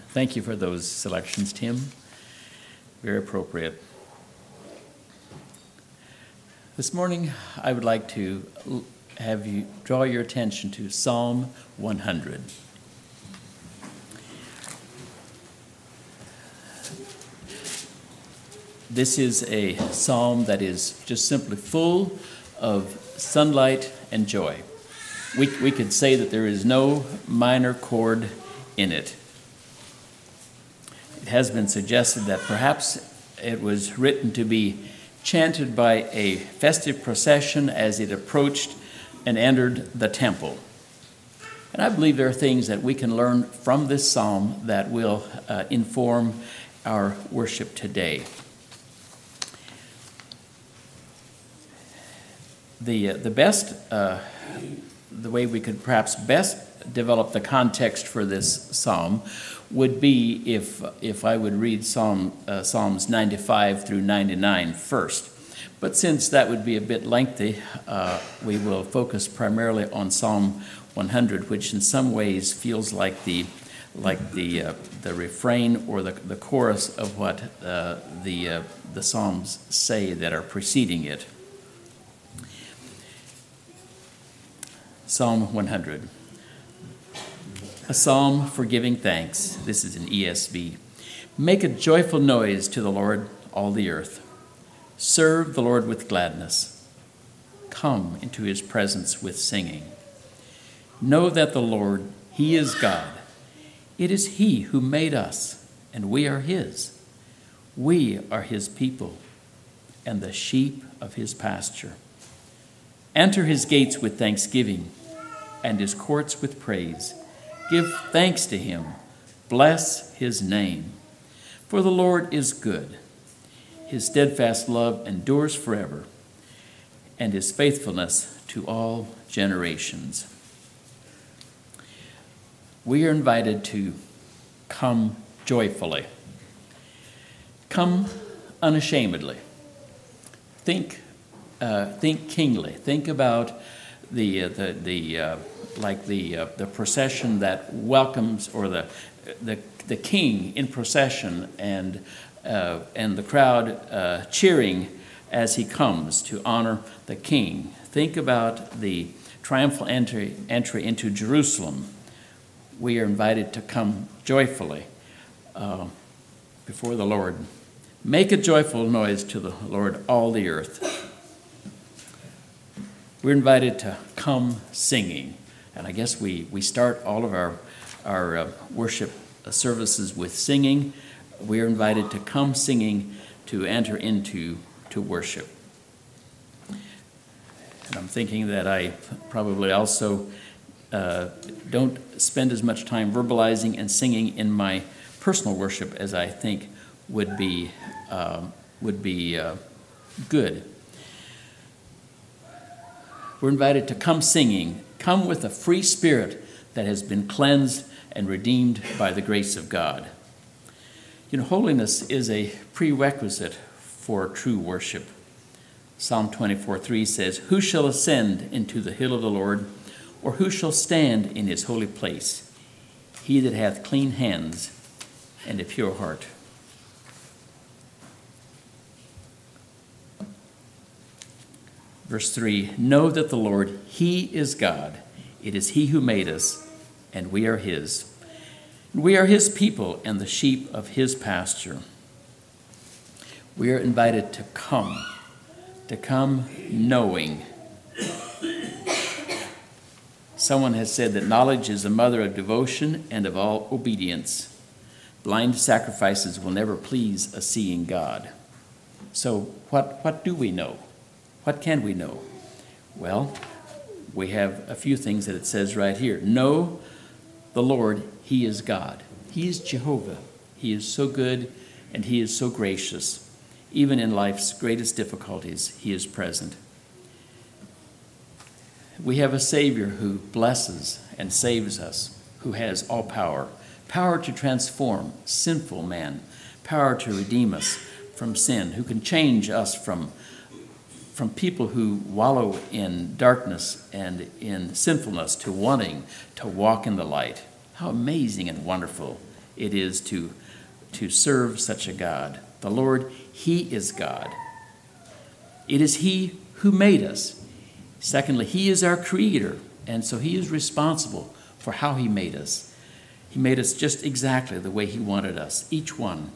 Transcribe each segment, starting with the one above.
Thank you for those selections, Tim. Very appropriate. This morning, I would like to have you draw your attention to Psalm 100. This is a psalm that is just simply full of sunlight and joy. We could say that there is no minor chord in it. It has been suggested that perhaps it was written to be chanted by a festive procession as it approached and entered the temple. And I believe there are things that we can learn from this psalm that will inform our worship today. The way we could perhaps best develop the context for this psalm would be if I would read Psalms 95 through 99 first. But since that would be a bit lengthy, we will focus primarily on Psalm 100, which in some ways feels like the refrain or the chorus of what the psalms say that are preceding it. Psalm 100. A psalm for giving thanks. This is an ESV. Make a joyful noise to the Lord, all the earth. Serve the Lord with gladness. Come into his presence with singing. Know that the Lord, he is God. It is he who made us, and we are his. We are his people, and the sheep of his pasture. Enter his gates with thanksgiving, and his courts with praise. Give thanks to him. Bless his name. For the Lord is good. His steadfast love endures forever, and his faithfulness to all generations. We are invited to come joyfully. Come unashamedly. Think kingly. Think about the procession that welcomes, or the king in procession, and the crowd cheering as he comes to honor the king. Think about the triumphal entry into Jerusalem. We are invited to come joyfully before the Lord. Make a joyful noise to the Lord, all the earth. We're invited to come singing. And I guess we start all of our worship services with singing. We are invited to come singing to enter into worship. And I'm thinking that I probably also don't spend as much time verbalizing and singing in my personal worship as I think would be good. We're invited to come singing. Come with a free spirit that has been cleansed and redeemed by the grace of God. You know, holiness is a prerequisite for true worship. Psalm 24:3 says, "Who shall ascend into the hill of the Lord, or who shall stand in his holy place? He that hath clean hands and a pure heart." Verse 3, know that the Lord, he is God. It is he who made us, and we are his. We are his people and the sheep of his pasture. We are invited to come knowing. Someone has said that knowledge is the mother of devotion and of all obedience. Blind sacrifices will never please a seeing God. So what do we know? What can we know? Well, we have a few things that it says right here. Know the Lord, he is God. He is Jehovah. He is so good and he is so gracious. Even in life's greatest difficulties, he is present. We have a Savior who blesses and saves us, who has all power. Power to transform sinful man. Power to redeem us from sin, who can change us from people who wallow in darkness and in sinfulness to wanting to walk in the light. How amazing and wonderful it is to serve such a God. The Lord, he is God. It is he who made us. Secondly, he is our creator, and so he is responsible for how he made us. He made us just exactly the way he wanted us, each one.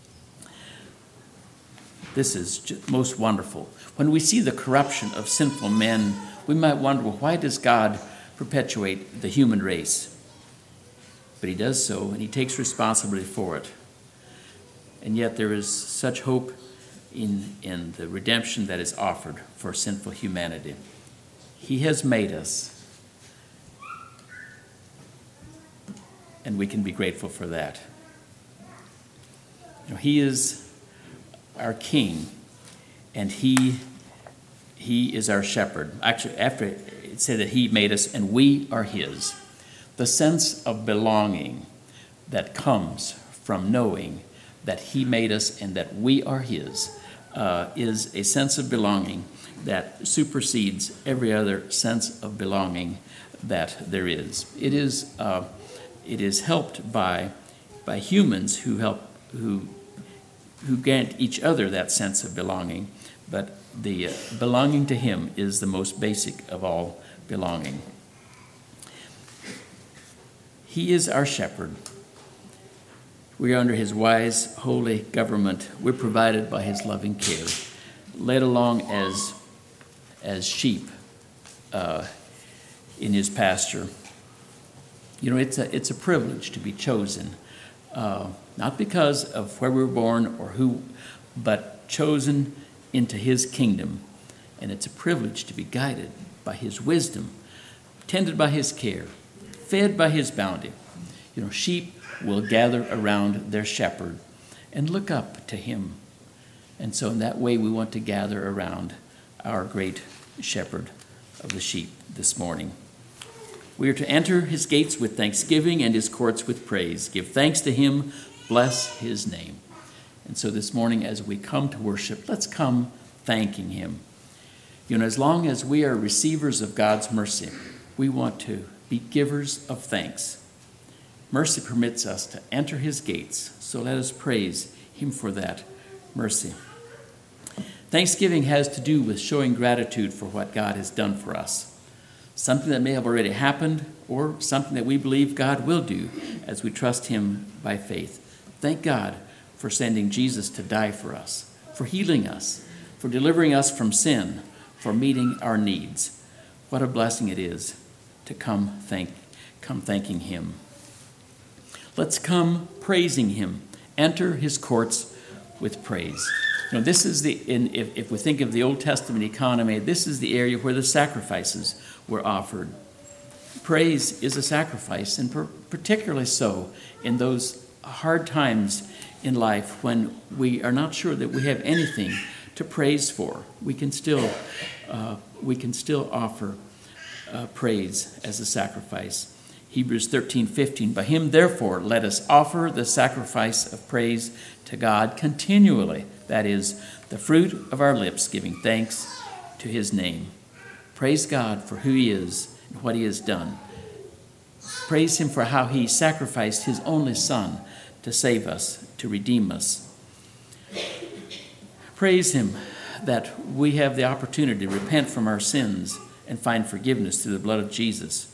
This is most wonderful. When we see the corruption of sinful men, we might wonder, well, why does God perpetuate the human race? But he does so, and he takes responsibility for it. And yet there is such hope in the redemption that is offered for sinful humanity. He has made us, and we can be grateful for that. He is our king, and he is our shepherd. Actually, after it said that he made us and we are his, the sense of belonging that comes from knowing that he made us and that we are his is a sense of belonging that supersedes every other sense of belonging that there is. It is helped by humans who grant each other that sense of belonging, but the belonging to him is the most basic of all belonging. He is our shepherd. We are under his wise, holy government. We're provided by his loving care, led along as sheep in his pasture. It's a privilege to be chosen, not because of where we were born or who, but chosen into his kingdom. And it's a privilege to be guided by his wisdom, tended by his care, fed by his bounty. Sheep will gather around their shepherd and look up to him. And so in that way, we want to gather around our great shepherd of the sheep this morning. We are to enter his gates with thanksgiving and his courts with praise. Give thanks to him, bless his name. And so this morning, as we come to worship, let's come thanking him. As long as we are receivers of God's mercy, we want to be givers of thanks. Mercy permits us to enter his gates, so let us praise him for that mercy. Thanksgiving has to do with showing gratitude for what God has done for us, something that may have already happened or something that we believe God will do as we trust him by faith. Thank God for sending Jesus to die for us, for healing us, for delivering us from sin, for meeting our needs. What a blessing it is to come thanking him. Let's come praising him. Enter his courts with praise. This is if we think of the Old Testament economy, this is the area where the sacrifices were offered. Praise is a sacrifice, and particularly so in those hard times in life when we are not sure that we have anything to praise for. We can still offer praise as a sacrifice. Hebrews 13:15, by him, therefore, let us offer the sacrifice of praise to God continually. That is, the fruit of our lips, giving thanks to his name. Praise God for who he is and what he has done. Praise him for how he sacrificed his only son to save us, to redeem us. Praise him that we have the opportunity to repent from our sins and find forgiveness through the blood of Jesus.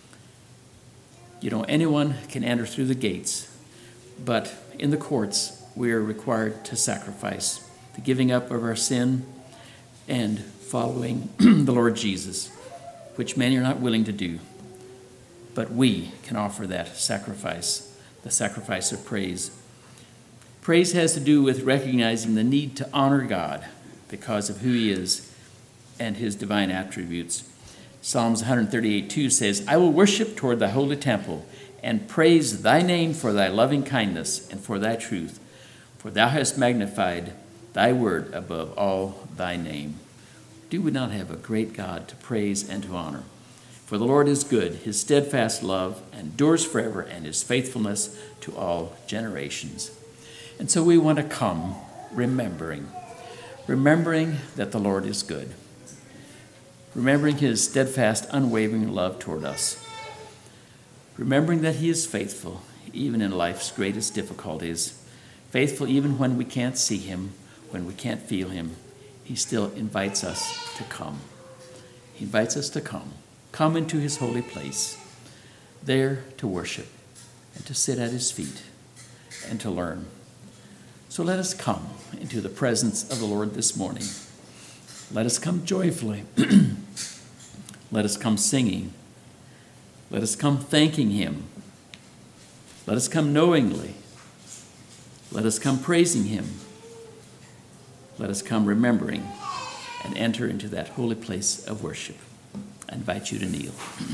Anyone can enter through the gates, but in the courts, we are required to sacrifice the giving up of our sin and following the Lord Jesus, which many are not willing to do. But we can offer that sacrifice, the sacrifice of praise. Praise has to do with recognizing the need to honor God because of who he is and his divine attributes. Psalms 138:2 says, I will worship toward thy holy temple and praise thy name for thy loving kindness and for thy truth, for thou hast magnified thy word above all thy name. Do we not have a great God to praise and to honor? For the Lord is good, his steadfast love endures forever, and his faithfulness to all generations. And so we want to come remembering that the Lord is good. Remembering his steadfast, unwavering love toward us. Remembering that he is faithful even in life's greatest difficulties, faithful even when we can't see him, when we can't feel him. He still invites us to come. He invites us to come into his holy place, there to worship and to sit at his feet and to learn. So let us come into the presence of the Lord this morning. Let us come joyfully. Let us come singing. Let us come thanking him. Let us come knowingly. Let us come praising him. Let us come remembering and enter into that holy place of worship. I invite you to kneel.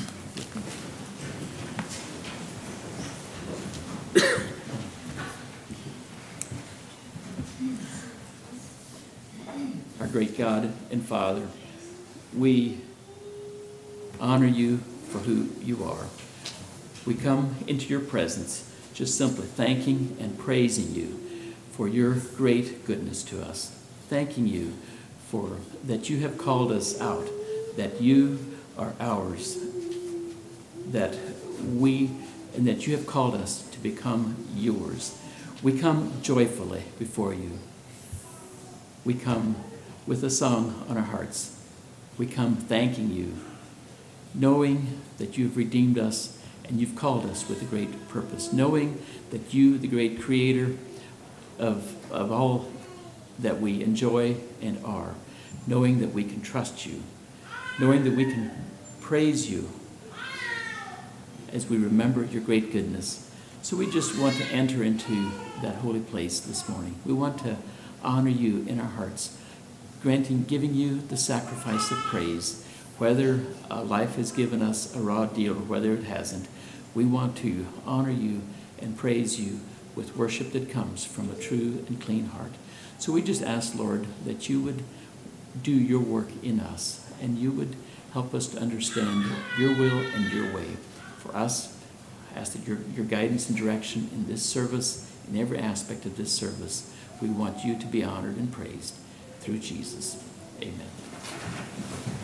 Our great God and Father, we honor you for who you are. We come into your presence just simply thanking and praising you for your great goodness to us. Thanking you for that you have called us out, that you are ours, that you have called us to become yours. We come joyfully before you. We come with a song on our hearts. We come thanking you, knowing that you've redeemed us and you've called us with a great purpose, knowing that you, the great creator of all that we enjoy and are, knowing that we can trust you, knowing that we can praise you as we remember your great goodness. So we just want to enter into that holy place this morning. We want to honor you in our hearts, giving you the sacrifice of praise. Whether life has given us a raw deal or whether it hasn't, we want to honor you and praise you with worship that comes from a true and clean heart. So we just ask, Lord, that you would do your work in us and you would help us to understand your will and your way. For us, I ask that your guidance and direction in this service, in every aspect of this service, we want you to be honored and praised through Jesus. Amen.